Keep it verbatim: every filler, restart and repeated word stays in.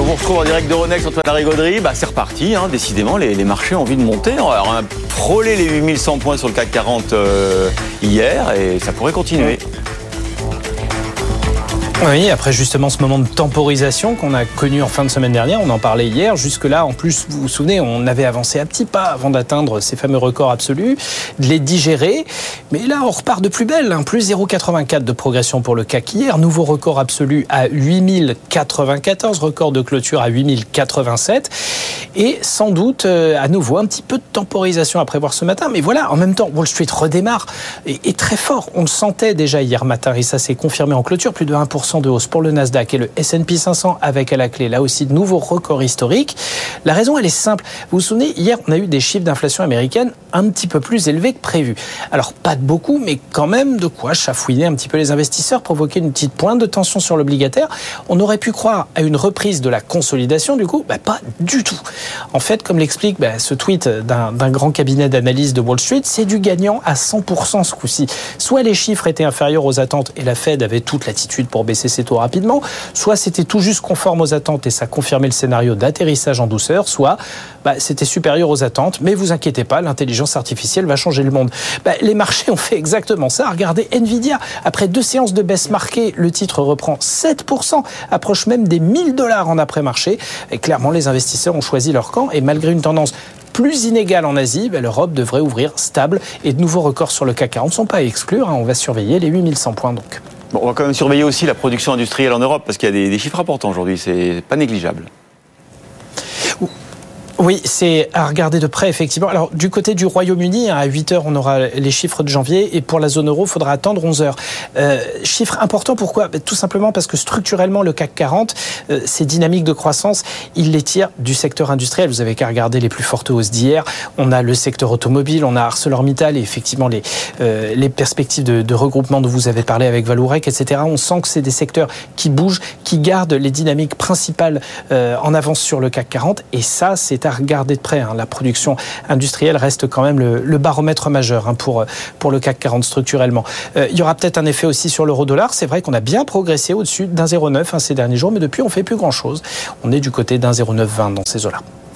vous retrouve en direct d'Euronext, Antoine Larigauderie. Bah, c'est reparti, hein. Décidément, les, les marchés ont envie de monter. Alors, on a frôlé les huit mille cent points sur le C A C quarante euh, hier et ça pourrait continuer. Oui, après justement ce moment de temporisation qu'on a connu en fin de semaine dernière, on en parlait hier, jusque-là, en plus, vous vous souvenez, on avait avancé à petits pas avant d'atteindre ces fameux records absolus, de les digérer, mais là, on repart de plus belle, hein, plus zéro virgule quatre-vingt-quatre de progression pour le C A C hier, nouveau record absolu à huit mille quatre-vingt-quatorze, record de clôture à huit mille quatre-vingt-sept, et sans doute, euh, à nouveau, un petit peu de temporisation à prévoir ce matin, mais voilà, en même temps, Wall Street redémarre, et, et très fort, on le sentait déjà hier matin, et ça s'est confirmé en clôture, plus de un pour cent de hausse pour le Nasdaq et le S and P cinq cents avec à la clé là aussi de nouveaux records historiques. La raison elle est simple. Vous vous souvenez, hier on a eu des chiffres d'inflation américaine un petit peu plus élevés que prévu. Alors pas de beaucoup, mais quand même de quoi chafouiner un petit peu les investisseurs, provoquer une petite pointe de tension sur l'obligataire. On aurait pu croire à une reprise de la consolidation, du coup, bah, pas du tout. En fait, comme l'explique bah, ce tweet d'un, d'un grand cabinet d'analyse de Wall Street, c'est du gagnant à cent pour cent ce coup-ci. Soit les chiffres étaient inférieurs aux attentes et la Fed avait toute l'attitude pour baisser ses taux rapidement, soit c'était tout juste conforme aux attentes et ça confirmait le scénario d'atterrissage en douceur, soit bah, c'était supérieur aux attentes, mais vous inquiétez pas, l'intelligence artificielle va changer le monde. Bah, les marchés ont fait exactement ça. Regardez Nvidia, après deux séances de baisse marquée, le titre reprend sept pour cent, approche même des mille dollars en après-marché. Et clairement, les investisseurs ont choisi leur camp et malgré une tendance plus inégale en Asie, bah, l'Europe devrait ouvrir stable et de nouveaux records sur le C A C quarante ne sont pas à exclure. Hein, on va surveiller les huit mille cent points donc. Bon, on va quand même surveiller aussi la production industrielle en Europe parce qu'il y a des, des chiffres importants aujourd'hui, c'est pas négligeable. Oui, c'est à regarder de près, effectivement. Alors, du côté du Royaume-Uni, à huit heures, on aura les chiffres de janvier, et pour la zone euro, il faudra attendre onze heures. Euh, chiffre important, pourquoi ? Tout simplement parce que structurellement, le C A C quarante, euh, ces dynamiques de croissance, il les tire du secteur industriel. Vous avez qu'à regarder les plus fortes hausses d'hier. On a le secteur automobile, on a ArcelorMittal, et effectivement, les, euh, les perspectives de, de regroupement dont vous avez parlé avec Valourec, et cetera. On sent que c'est des secteurs qui bougent, qui gardent les dynamiques principales euh, en avance sur le C A C quarante, et ça, c'est à regarder de près. Hein. La production industrielle reste quand même le, le baromètre majeur hein, pour, pour le C A C quarante structurellement. Euh, il y aura peut-être un effet aussi sur l'euro-dollar. C'est vrai qu'on a bien progressé au-dessus d'un zéro virgule neuf hein, ces derniers jours, mais depuis, on ne fait plus grand-chose. On est du côté d'un zéro virgule neuf vingt dans ces eaux-là.